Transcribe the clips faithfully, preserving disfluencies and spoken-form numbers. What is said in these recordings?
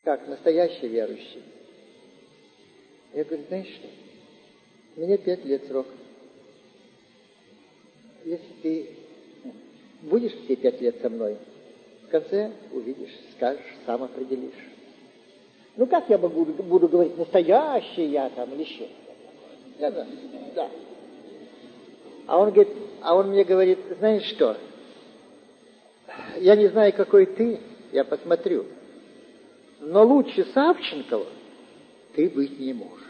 как настоящий верующий. Я говорю, знаешь что, мне пять лет срок. Если ты будешь все пять лет со мной, в конце увидишь, скажешь, сам определишь. Ну как я могу, буду говорить, настоящий я там или еще? Да, да, да. А он говорит, а он мне говорит, знаешь что, я не знаю, какой ты, я посмотрю, но лучше Савченкова ты быть не можешь.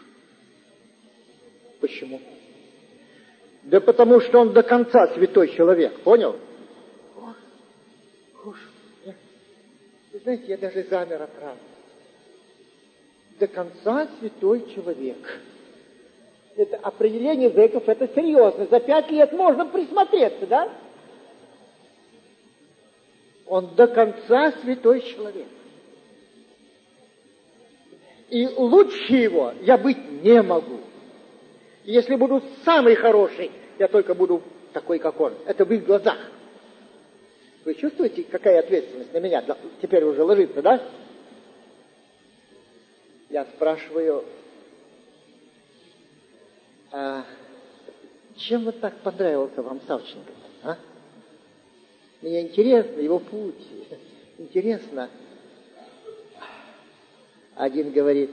Почему? Да потому что он до конца святой человек, понял? О, Господи, я, вы знаете, я даже замер от радости. До конца святой человек. Это определение зэков, это серьезно. За пять лет можно присмотреться, да? Он до конца святой человек. И лучше его я быть не могу. Если буду самый хороший, я только буду такой, как он. Это в их глазах. Вы чувствуете, какая ответственность на меня теперь уже ложится, да? Я спрашиваю, а чем вот так понравился вам Савченко, а? Мне интересно его путь, интересно. Один говорит,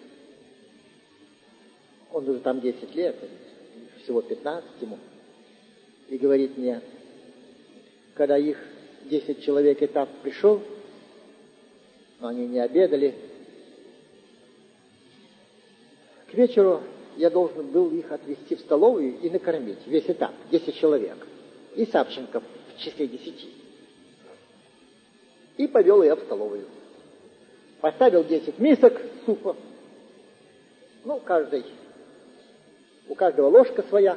он уже там десять лет, всего пятнадцать ему, и говорит мне, когда их десять человек этап пришел, но они не обедали, к вечеру я должен был их отвезти в столовую и накормить, весь этап, десять человек, и Савченко в числе десяти. И повел я в столовую. Поставил десять мисок супа, ну, каждый, у каждого ложка своя.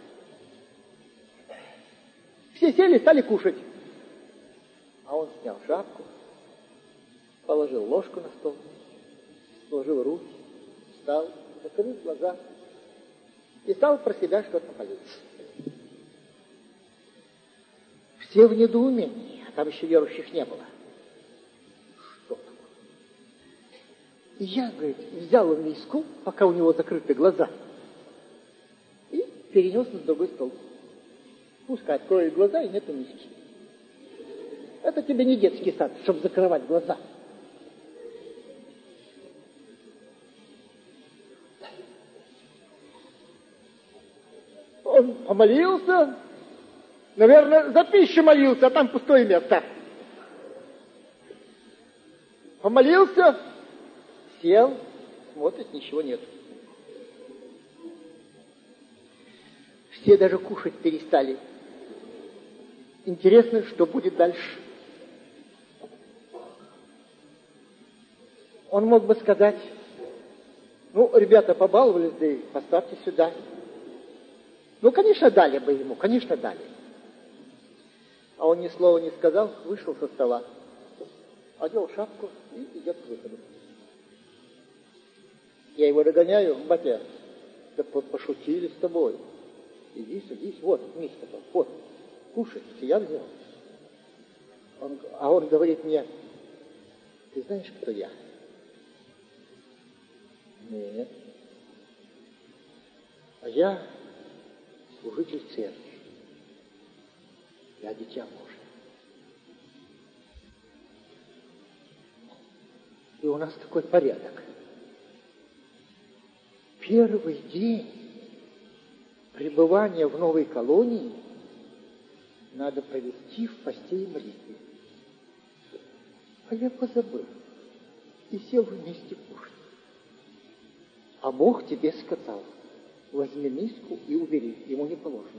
Все сели, стали кушать. А он снял шапку, положил ложку на стол, сложил руки, встал, закрыл глаза и стал про себя что-то молиться. Все в недоумении, а там еще верующих не было. Что такое? И я, говорит, взял миску, пока у него закрыты глаза, и перенес на другой стол. Пускай откроет глаза, и нету миски. Это тебе не детский сад, чтобы закрывать глаза. Он помолился, наверное, за пищу молился, а там пустое место. Помолился, сел, смотрит, ничего нет. Все даже кушать перестали. Интересно, что будет дальше. Он мог бы сказать, ну, ребята побаловались, да и поставьте сюда. Ну, конечно, дали бы ему, конечно, дали. А он ни слова не сказал, вышел со стола, одел шапку и идет к выходу. Я его догоняю, батя, да пошутили с тобой. Иди, садись, вот, миска, вот, кушай, я взял. Он, а он говорит мне, ты знаешь, кто я? Нет. А я служитель церкви. Я дитя Божие. И у нас такой порядок. Первый день пребывания в новой колонии надо провести в посте и молитве. А я позабыл и сел вместе кушать. А Бог тебе сказал, возьми миску и убери, ему не положено.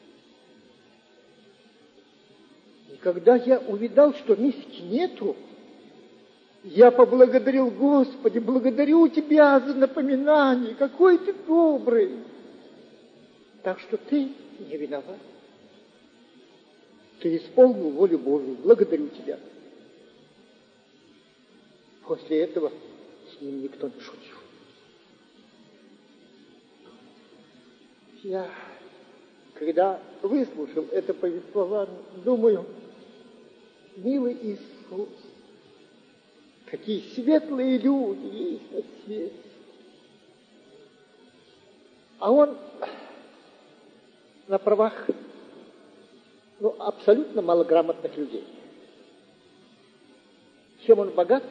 И когда я увидал, что миски нету, я поблагодарил Господи, благодарю Тебя за напоминание, какой Ты добрый. Так что Ты не виноват. Ты исполнил волю Божию, благодарю Тебя. После этого с ним никто не шутил. Я, когда выслушал это повествование, думаю, милый Иисус, Какие светлые люди есть на свете. А он на правах, ну, абсолютно малограмотных людей. Чем он богат?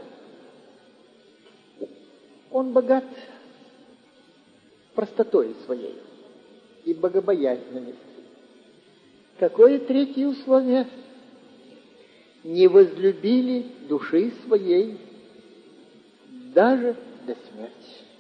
Он богат простотой своей и богобоязненностью. Какое третье условие? Не возлюбили души своей даже до смерти.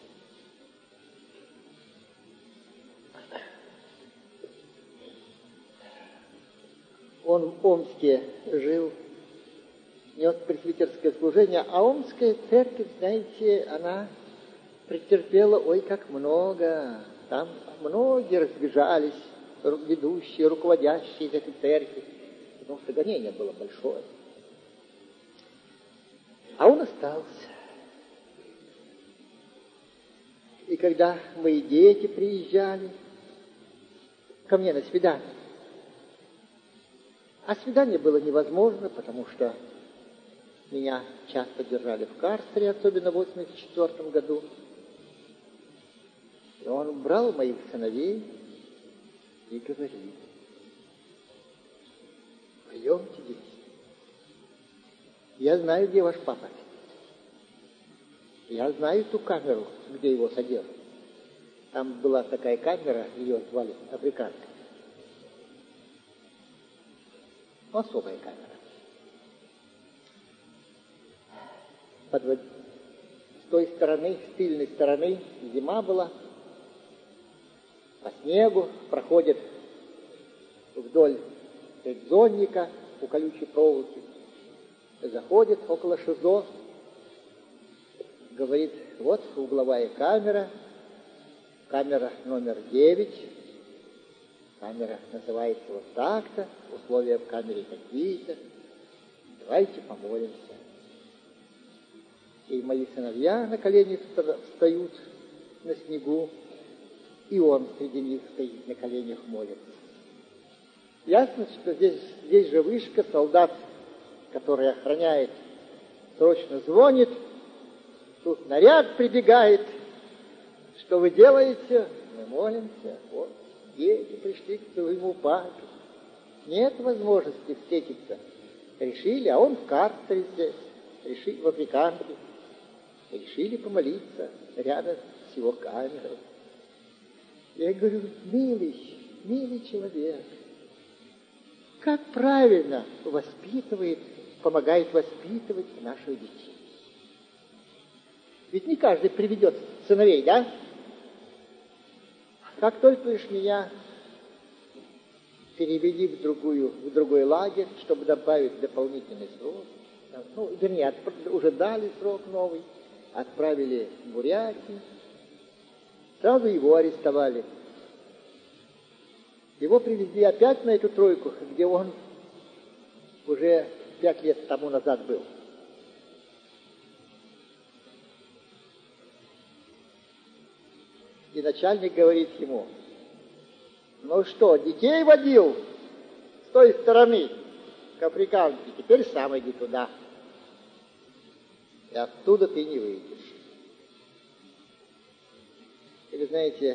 Он в Омске жил, нес пресвитерское служение, а Омская церковь, знаете, она претерпела, ой, как много. Там многие разбежались, ведущие, руководящие из этой церкви, потому что гонение было большое. А он остался. И когда мои дети приезжали ко мне на свидание, а свидание было невозможно, потому что меня часто держали в карцере, особенно в восемьдесят четвёртом году. И он брал моих сыновей и говорил: пойдемте, дети. Я знаю, где ваш папа. Я знаю ту камеру, где его содержат. Там была такая камера, ее звали Африканка. Особая камера. Подвод... С той стороны, с тыльной стороны, зима была, по снегу проходит вдоль зонника у колючей проволоки, заходит около ШИЗО, говорит: вот угловая камера, камера номер девять, камера называется вот так-то, условия в камере такие-то, давайте помолимся. И мои сыновья на колени встают на снегу, и он среди них стоит на коленях, молится. Ясно, что здесь, здесь же вышка, солдат, который охраняет, срочно звонит, тут наряд прибегает. Что вы делаете? Мы молимся. Вот, дети пришли к своему папе. Нет возможности встретиться. Решили, а он в карцере здесь, решили в Африканке. Решили помолиться рядом с его камерой. Я говорю: милый, милый человек, как правильно воспитывает, помогает воспитывать наших детей. Ведь не каждый приведет сыновей, да? Как только лишь меня перевели в, другую, в другой лагерь, чтобы добавить дополнительный срок, ну, вернее, уже дали срок новый, отправили в Бурятию, сразу его арестовали. Его привезли опять на эту тройку, где он уже пять лет тому назад был. И начальник говорит ему: ну что, детей водил с той стороны к Африканке, теперь сам иди туда. И оттуда ты не выйдешь. И вы знаете,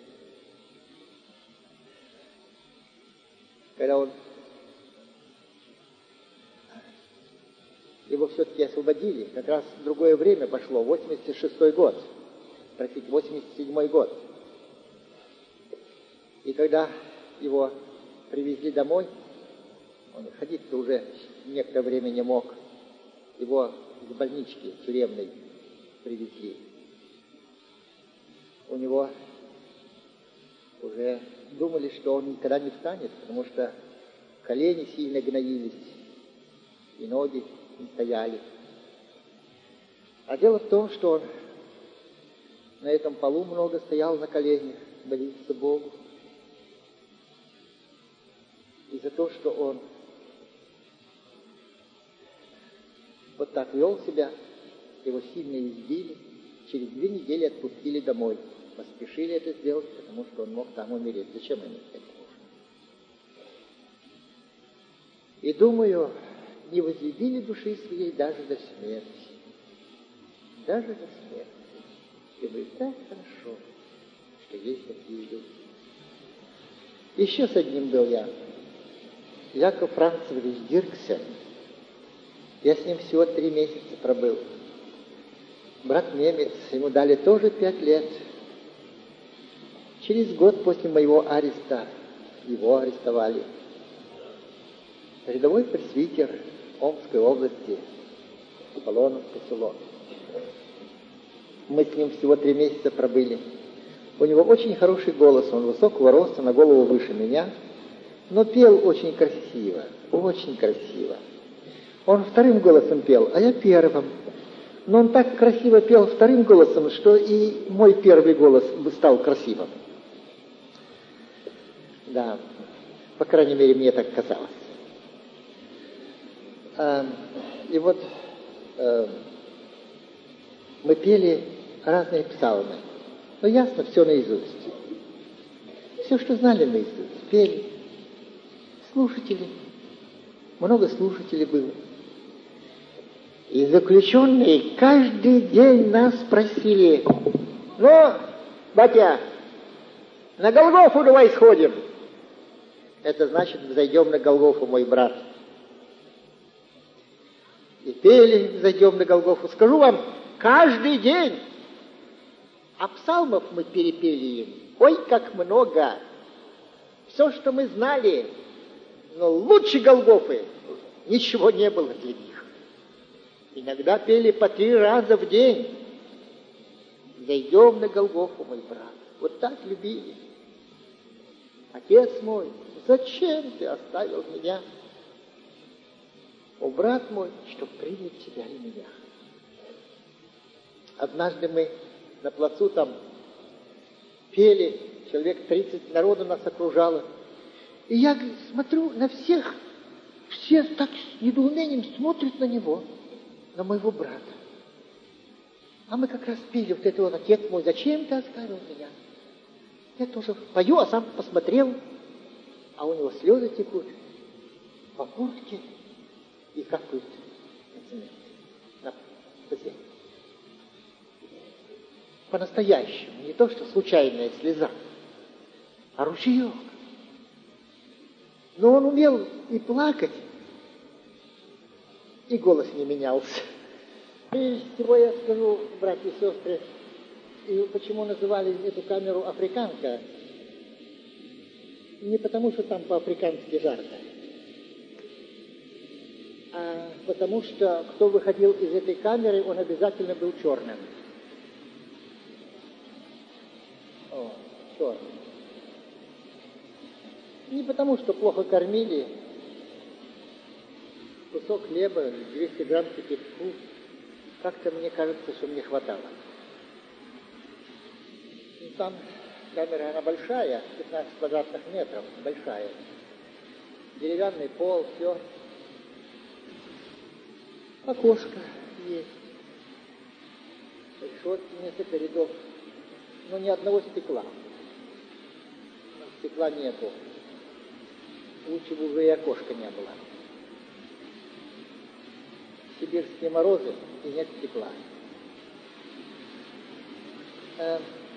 когда он его все-таки освободили, как раз другое время пошло, восемьдесят шестой год, простите, восемьдесят седьмой год. И когда его привезли домой, он ходить-то уже некоторое время не мог, его из больнички тюремной привезли. У него уже думали, что он никогда не встанет, потому что колени сильно гноились, и ноги не стояли. А дело в том, что он на этом полу много стоял на коленях, молился Богу. И за то, что он вот так вел себя, его сильно избили, через две недели отпустили домой. Поспешили это сделать, потому что он мог там умереть. Зачем им это нужно? И думаю, не возлюбили души своей даже до смерти. даже до смерти. И говорит, так хорошо, что есть такие люди. Еще с одним был я. Яков Францевич Дирксен. Я с ним всего три месяца пробыл. Брат немец, ему дали тоже пять лет. Через год после моего ареста его арестовали. Рядовой пресвитер Омской области, Аполлоновское село. Мы с ним всего три месяца пробыли. У него очень хороший голос, он высокого роста, на голову выше меня, но пел очень красиво, очень красиво. Он вторым голосом пел, а я первым. Но он так красиво пел вторым голосом, что и мой первый голос стал красивым. Да, по крайней мере, мне так казалось. А, и вот а, мы пели разные псалмы. Но ясно, все наизусть. Все, что знали наизусть, пели. Слушатели. Много слушателей было. И заключенные каждый день нас просили: ну, батя, на Голгофу давай сходим. Это значит, зайдем на Голгофу, мой брат. И пели, зайдем на Голгофу. Скажу вам, каждый день. А псалмов мы перепели им. Ой, как много. Все, что мы знали. Но лучше Голгофы ничего не было для них. Иногда пели по три раза в день. Зайдем на Голгофу, мой брат. Вот так любили. Отец мой, зачем ты оставил меня? О, брат мой, чтоб принять тебя и меня. Однажды мы на плацу там пели, человек тридцать народу нас окружало. И я смотрю на всех, все так с недоумением смотрят на него, на моего брата. А мы как раз пели вот это вот: отец мой, зачем ты оставил меня? Я тоже пою, а сам посмотрел, а у него слезы текут по куртке и капают на цемент, на цемент. По-настоящему, не то, что случайная слеза, а ручеек. Но он умел и плакать, и голос не менялся. Прежде всего я скажу, братья и сестры, и почему называли эту камеру «Африканка». Не потому, что там по-африкански жарко, а потому что кто выходил из этой камеры, он обязательно был черным. О, черным. Не потому, что плохо кормили. Кусок хлеба, двести грамм кипятку. Как-то мне кажется, что мне хватало. И там камера, она большая, пятнадцать квадратных метров, большая. Деревянный пол, все. Окошко есть. Решетки, несколько рядов. Но ни одного стекла. Стекла нету. Лучше бы уже и окошка не было. Сибирские морозы, и нет стекла. Э,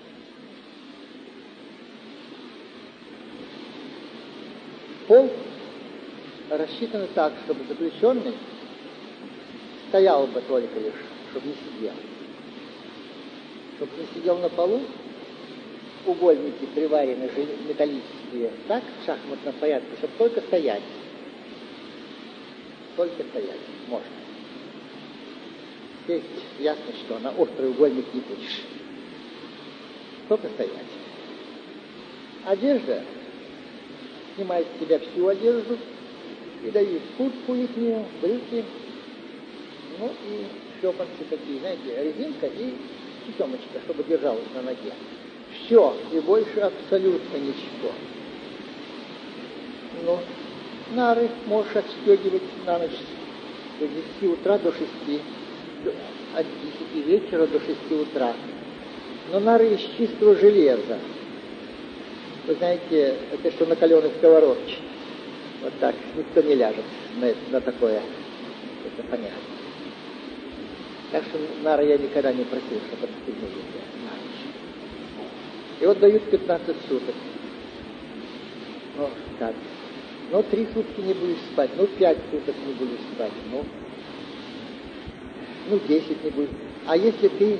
пол рассчитан так, чтобы заключенный стоял бы только лишь, чтобы не сидел. Чтобы не сидел на полу, угольники приварены металлические так, в шахматном порядке, чтобы только стоять. Только стоять можно. Здесь ясно, что на острый угольник не будешь. Только стоять. Одежда. Снимает с себя всю одежду и дают куртку летнюю, брюки, ну и шлепанцы такие, знаете, резинка и тесемочка, чтобы держалась на ноге. Все, и больше абсолютно ничего. Ну, нары можешь отстегивать на ночь с десяти утра до шести, от десяти вечера до шести утра. Но нары из чистого железа. Вы знаете, это что на каленой сковородке. Вот так, никто не ляжет на, это, на такое. Это понятно. Так что нары я никогда не просил, чтобы отстегнули на ночь. И вот дают пятнадцать суток. Ну, как? Ну, три сутки не будешь спать, ну, пять суток не будешь спать, ну, ну, десять не будешь. А если ты,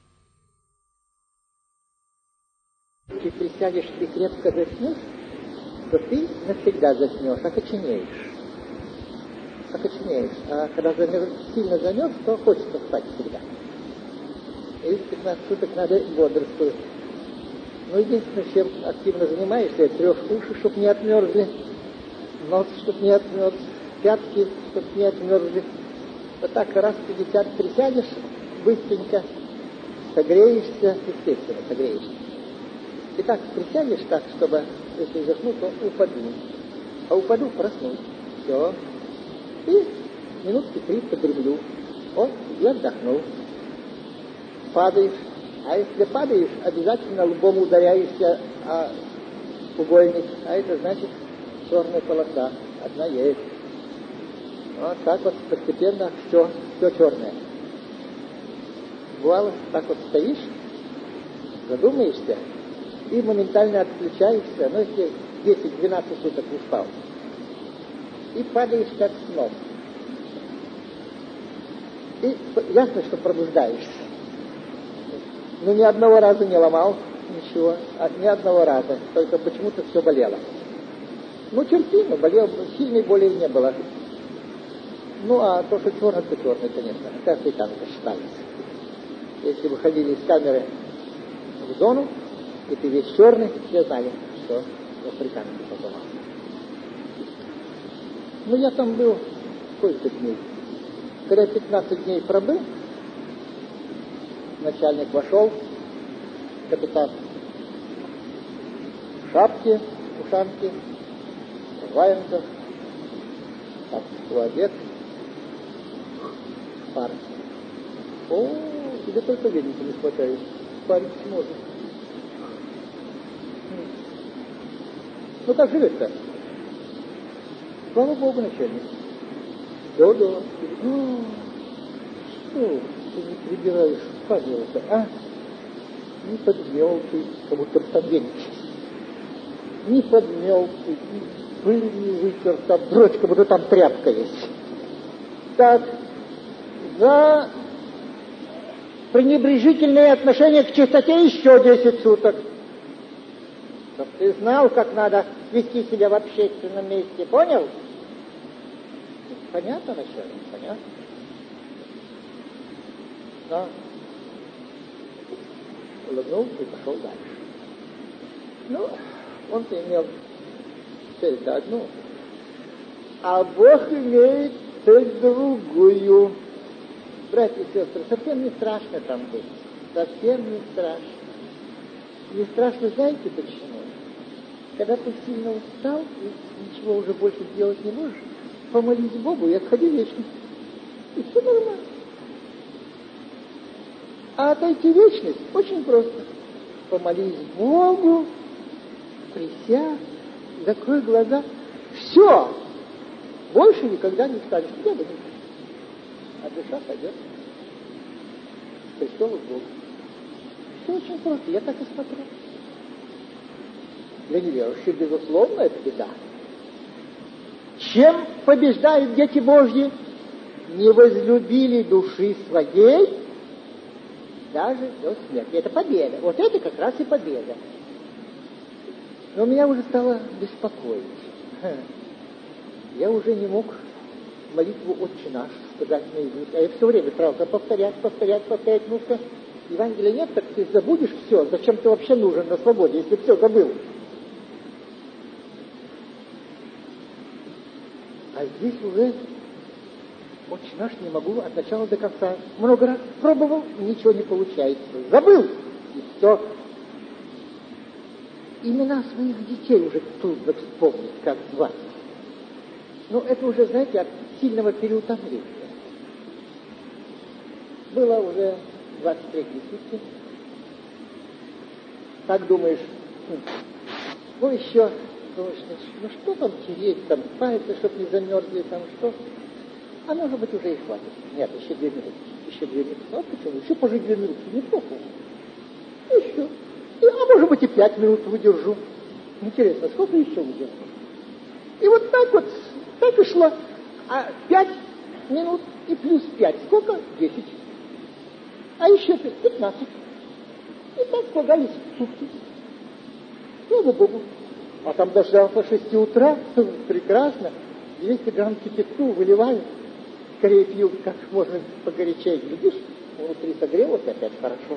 ты присядешь, ты крепко заснешь, то ты навсегда заснешь, окоченеешь. Окоченеешь. А когда замерз, сильно замерз, то хочется спать всегда. И пятнадцать суток надо бодрствовать. Ну, единственное, чем активно занимаешься, трешь уши, чтобы не отмерзли, нос, чтобы не отмерз, пятки, чтобы не отмерзли. Вот так раз в пятьдесят присядешь, быстренько, согреешься, естественно, согреешься. И так присядешь так, чтобы, если засну, то упаду. А упаду, проснусь. Все. И минутки три подремлю. Вот, и отдохнул. Падаешь. А если падаешь, обязательно лбом ударяешься о угольник. А это значит черная полоса. Одна есть. Вот так вот постепенно все, все черное. Бывало, так вот стоишь, задумаешься, и моментально отключаешься, ну, если десять-двенадцать суток не спал, и падаешь как сном. И ясно, что пробуждаешься. Ну, ни одного раза не ломал ничего, а ни одного раза, только почему-то все болело. Ну, терпимо, болел, сильной боли не было. Ну, а то, что черный, то черный, конечно, как африканцы считались. Если выходили из камеры в зону, и ты весь черный, все знали, что африканцы попало. Ну, я там был сколько дней. Когда пятнадцать дней пробыл, начальник вошел, капитан в шапке, ушанке, в валенках, так, одет, пар. О, тебе только веника не хватает. Парень сможет. Ну, как живет-то? Слава Богу, начальник. Да-да. Ну, что ты не прибираешь пазлы-то, а? Не подмелкой, как будто там веник. Не подмелкой, пыль не вытер, там дрочь, как будто там тряпка есть. Так, за пренебрежительное отношение к чистоте еще десять суток. Чтоб ты знал, как надо вести себя в общественном месте. Понял? Понятно, начальник? Понятно? Да. Улыбнулся и пошел дальше. Ну, он-то имел цель-то одну. А Бог имеет цель другую. Братья и сестры, совсем не страшно там быть. Совсем не страшно. Не страшно, знаете почему? Когда ты сильно устал и ничего уже больше сделать не можешь, помолись Богу и отходи вечно. И все нормально. А отойти в вечность очень просто. Помолись Богу, присядь, закрой глаза. Все! Больше никогда не встанешь. Тебя бы не а душа пойдет с престола к Богу. Все очень просто, я так и смотрю. Для неверующих, безусловно, это беда. Чем побеждают дети Божьи? Не возлюбили души своей даже до смерти. Это победа. Вот это как раз и победа. Но меня уже стало беспокоить. Я уже не мог молитву «Отче наш» сказать наизусть. А я все время старался повторять, повторять, повторять. Ну-ка, Евангелия нет, так ты забудешь все. Зачем ты вообще нужен на свободе, если все забыл? А здесь уже «Отче наш» не могу от начала до конца. Много раз пробовал, ничего не получается. Забыл, и все. Имена своих детей уже трудно вспомнить, как звать. Ну, это уже, знаете, от сильного переутомления. Было уже двадцать третьи сутки. Так думаешь, хм, ну еще, думаешь, ну что там тереть, там пальцы, чтобы не замерзли, там что? А может быть уже и хватит. Нет, еще две минуты. Еще две минуты. Вот почему? Еще пожить две минуты. Неплохо. Еще. И, а может быть и пять минут выдержу. Интересно, сколько еще выдержу? И вот так вот, так и шло. А пять минут и плюс пять. Сколько? Десять. А еще пятнадцать. И так слагались сутки. Слава Богу. А там дождался шести утра. Прекрасно. двести грамм кипятку выливаю. Скорее пью как можно погорячее. Видишь, внутри согрелось опять хорошо.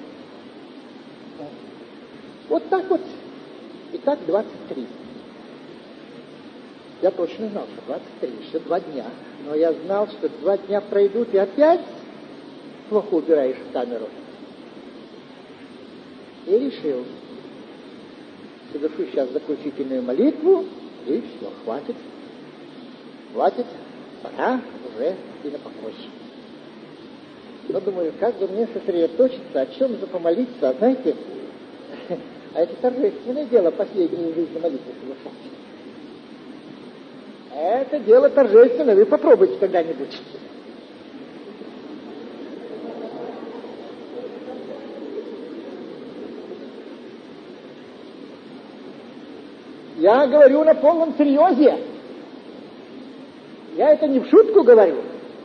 Вот так вот. И так двадцать три. Я точно знал, что двадцать три, еще два дня. Но я знал, что два дня пройдут, и опять плохо убираешь камеру. И решил, совершу сейчас заключительную молитву, и все, хватит. Хватит, пора уже и на покой. Но думаю, как бы мне сосредоточиться, о чем же помолиться, а знаете, а это торжественное дело последней жизни молитвы совершать. Это дело торжественное, вы попробуйте когда-нибудь. Я говорю на полном серьезе. Я это не в шутку говорю.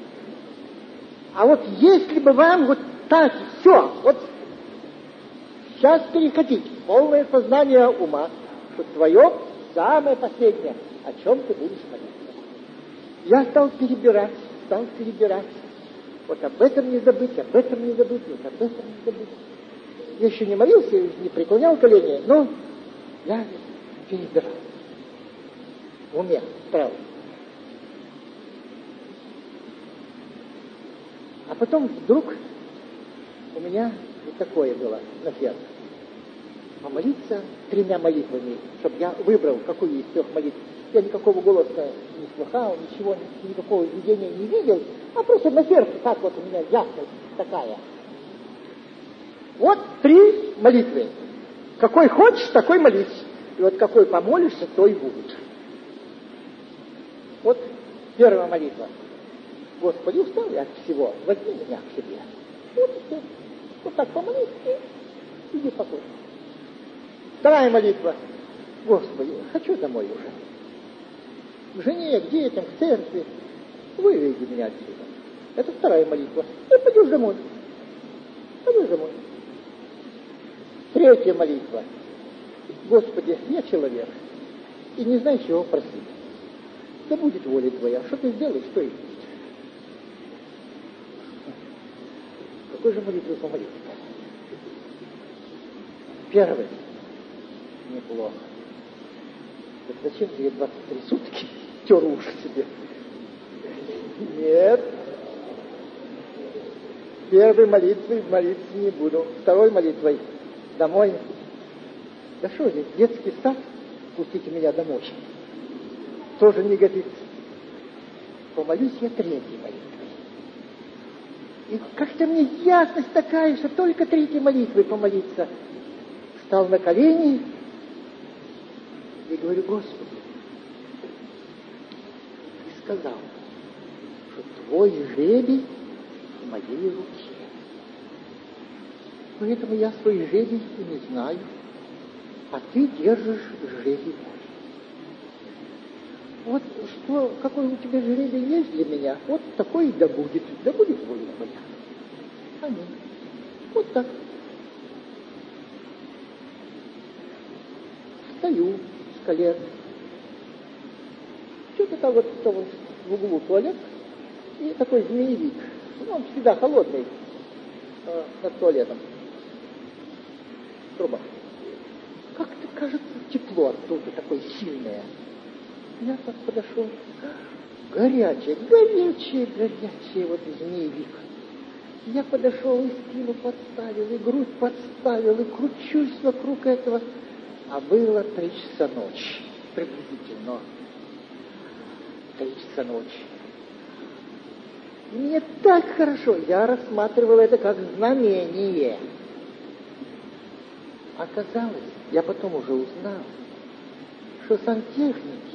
А вот если бы вам вот так все, вот сейчас переходить в полное сознание ума, что твое самое последнее, о чем ты будешь молиться. Я стал перебирать, стал перебирать. Вот об этом не забыть, об этом не забыть, вот об этом не забыть. Я еще не молился, не преклонял колени, но я перебирал. В уме, правда. А потом вдруг у меня вот такое было на сердце. Помолиться тремя молитвами, чтобы я выбрал, какую из трех молитв. Я никакого голоса не слыхал, ничего, никакого видения не видел, а просто на сердце так вот у меня ясность такая. Вот три молитвы. Какой хочешь, такой молись. И вот какой помолишься, то и будет. Вот первая молитва. Господи, устал я от всего, возьми меня к себе. Вот и все. Вот так помолись и иди покой. Вторая молитва. Господи, хочу домой уже. К жене, к детям, к церкви. Выведи меня отсюда. Это вторая молитва. И пойдешь домой. Пойдешь домой. Третья молитва. Господи, я человек. И не знаю, чего просить. Да будет воля Твоя. Что ты сделаешь, что и будет. Какой же молитвой помолиться? Первый. Неплохо. Так зачем же я двадцать три сутки тер уши себе? Нет. Первой молитвой молиться не буду. Второй молитвой домой. Да что здесь, детский сад? Пустите меня домой. Тоже не годится. Помолюсь я третьей молитвой. И как-то мне ясность такая, что только третьей молитвой помолиться. Встал на колени и говорю: Господи, и сказал, что Твой жребий в моей руке. Поэтому я свой жребий и не знаю, а Ты держишь жребий мой. Вот что, какой у тебя жребий есть для меня, вот такой и да будет, да будет воля Твоя. Аминь. Вот так. Встаю с колен. Что-то там вот там в углу туалет, и такой змеевик. Ну, он всегда холодный э, над туалетом. Труба. Как-то кажется тепло оттуда, такое сильное. Я так подошел. Горячее, горячее, горячее, вот змеевик. Я подошел и спину подставил, и грудь подставил, и кручусь вокруг этого. А было три часа ночи, приблизительно. Три часа ночи. И мне так хорошо, я рассматривал это как знамение. Оказалось, я потом уже узнал, что сантехники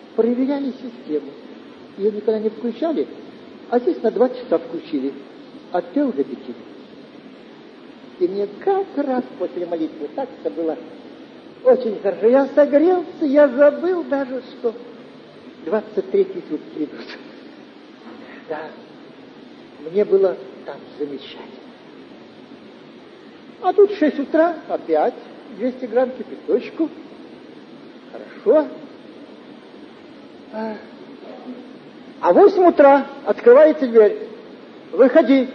проверяли систему. Ее никогда не включали, а здесь на два часа включили. а ты уже пяти. И мне как раз после молитвы так это было очень хорошо. Я согрелся, я забыл даже, что двадцать третий сутки идут. Да, мне было там замечательно. А тут в шесть утра опять двести грамм кипяточку. Хорошо. А в восемь утра открывается дверь. Выходи.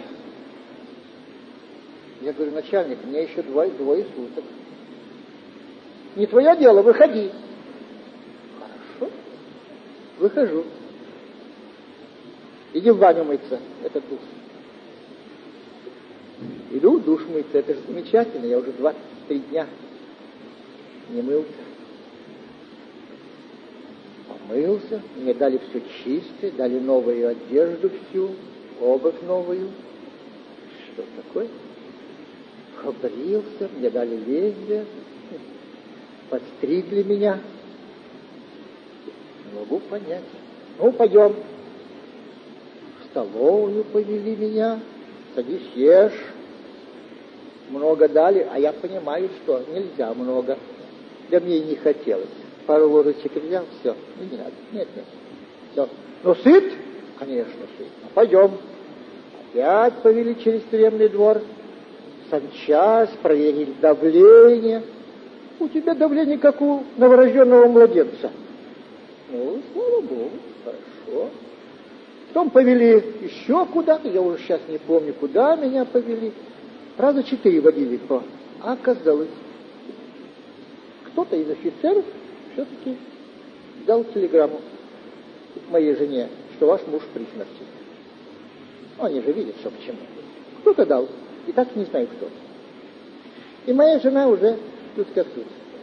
Я говорю, начальник, у меня еще двое, двое суток. Не твое дело, выходи. Хорошо. Выхожу. Иди в баню мыться, это душ. Иду в душ мыться, это же замечательно, я уже двадцать три дня не мылся. Помылся, мне дали все чистое, дали новую одежду всю, обувь новую. Что такое? Побрился, мне дали лезвие, подстригли меня. Не могу понять. Ну, пойдем. В столовую повели меня, садись, ешь. Много дали, а я понимаю, что нельзя много. Да мне и не хотелось. Пару ложечек взял, все, и не надо. Нет, нет. Все. Ну, сыт? Конечно, сыт. А пойдем. Опять повели через тюремный двор. Санчас, проверили давление. У тебя давление, как у новорожденного младенца. Ну, слава Богу, хорошо. Потом повели еще куда-то, я уже сейчас не помню, куда меня повели. Раза четыре водили по. А оказалось, кто-то из офицеров все-таки дал телеграмму моей жене, что ваш муж при смерти. Они же видят, что почему. Кто-то дал. И так не знаю кто. И моя жена уже тут как тут.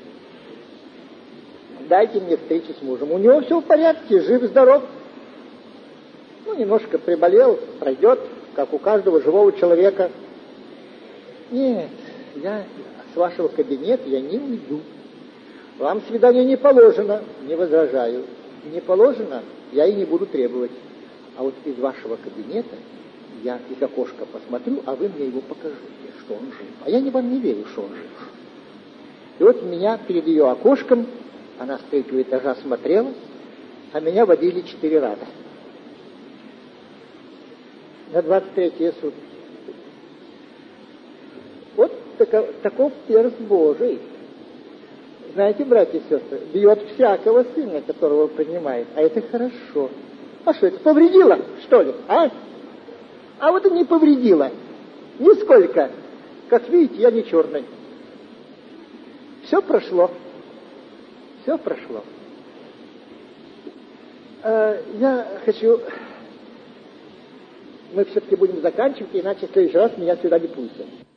Дайте мне встречу с мужем. У него все в порядке, жив-здоров. Ну, немножко приболел, пройдет, как у каждого живого человека. Нет, я с вашего кабинета я не уйду. Вам свидание не положено, не возражаю. Не положено, я и не буду требовать. А вот из вашего кабинета я из окошка посмотрю, а вы мне его покажите, что он жив. А я не вам не верю, что он жив. И вот меня перед ее окошком, она с третьего этажа смотрела, а меня водили четыре раза. На двадцать третьи сутки. Вот таков, таков перст Божий. Знаете, братья и сестры, бьет всякого сына, которого принимает. А это хорошо. А что, это повредило, что ли, а? А вот и не повредило. Нисколько. Как видите, я не черный. Все прошло. Все прошло. А, я хочу... Мы все-таки будем заканчивать, иначе в следующий раз меня сюда не пустят.